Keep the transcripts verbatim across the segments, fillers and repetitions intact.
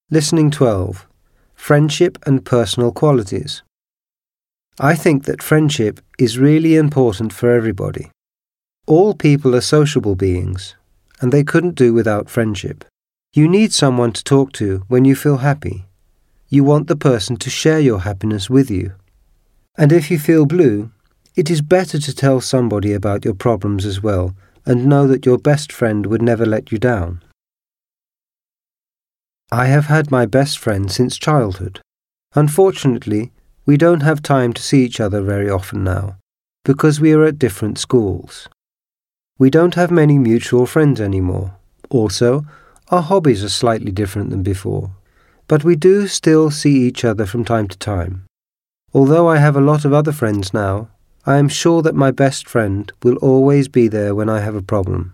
Listening twelve. Friendship and personal qualities. I think that friendship is really important for everybody. All people are sociable beings, and they couldn't do without friendship. You need someone to talk to when you feel happy. You want the person to share your happiness with you. And if you feel blue, it is better to tell somebody about your problems as well and know that your best friend would never let you down. I have had my best friend since childhood. Unfortunately, we don't have time to see each other very often now, because we are at different schools. We don't have many mutual friends anymore. Also, our hobbies are slightly different than before. But we do still see each other from time to time. Although I have a lot of other friends now, I am sure that my best friend will always be there when I have a problem.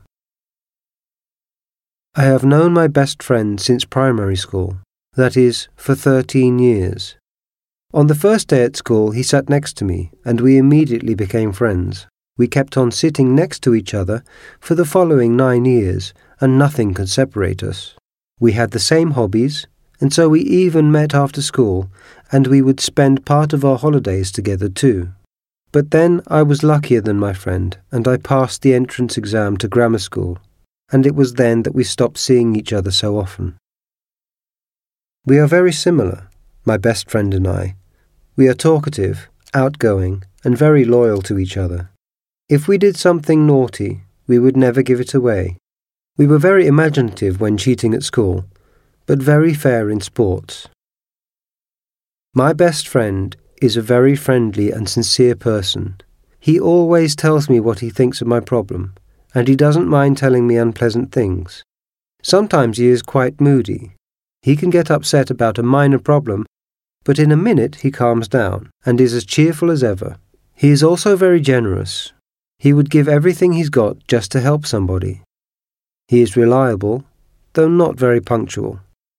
I have known my best friend since primary school, that is, for thirteen years. On the first day at school, he sat next to me, and we immediately became friends. We kept on sitting next to each other for the following nine years, and nothing could separate us. We had the same hobbies, and so we even met after school, and we would spend part of our holidays together too. But then I was luckier than my friend, and I passed the entrance exam to grammar school, and it was then that we stopped seeing each other so often. We are very similar, my best friend and I. We are talkative, outgoing, and very loyal to each other. If we did something naughty, we would never give it away. We were very imaginative when cheating at school, but very fair in sports. My best friend is a very friendly and sincere person. He always tells me what he thinks of my problem, and he doesn't mind telling me unpleasant things. Sometimes he is quite moody. He can get upset about a minor problem, but in a minute he calms down and is as cheerful as ever. He is also very generous. He would give everything he's got just to help somebody. He is reliable, though not very punctual.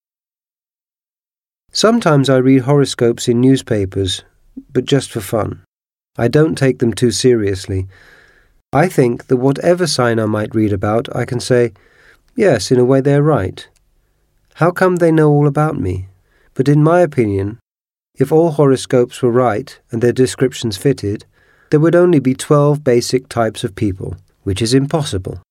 Sometimes I read horoscopes in newspapers, but just for fun. I don't take them too seriously. I think that whatever sign I might read about, I can say, yes, in a way they're right. How come they know all about me? But in my opinion, if all horoscopes were right and their descriptions fitted, there would only be twelve basic types of people, which is impossible.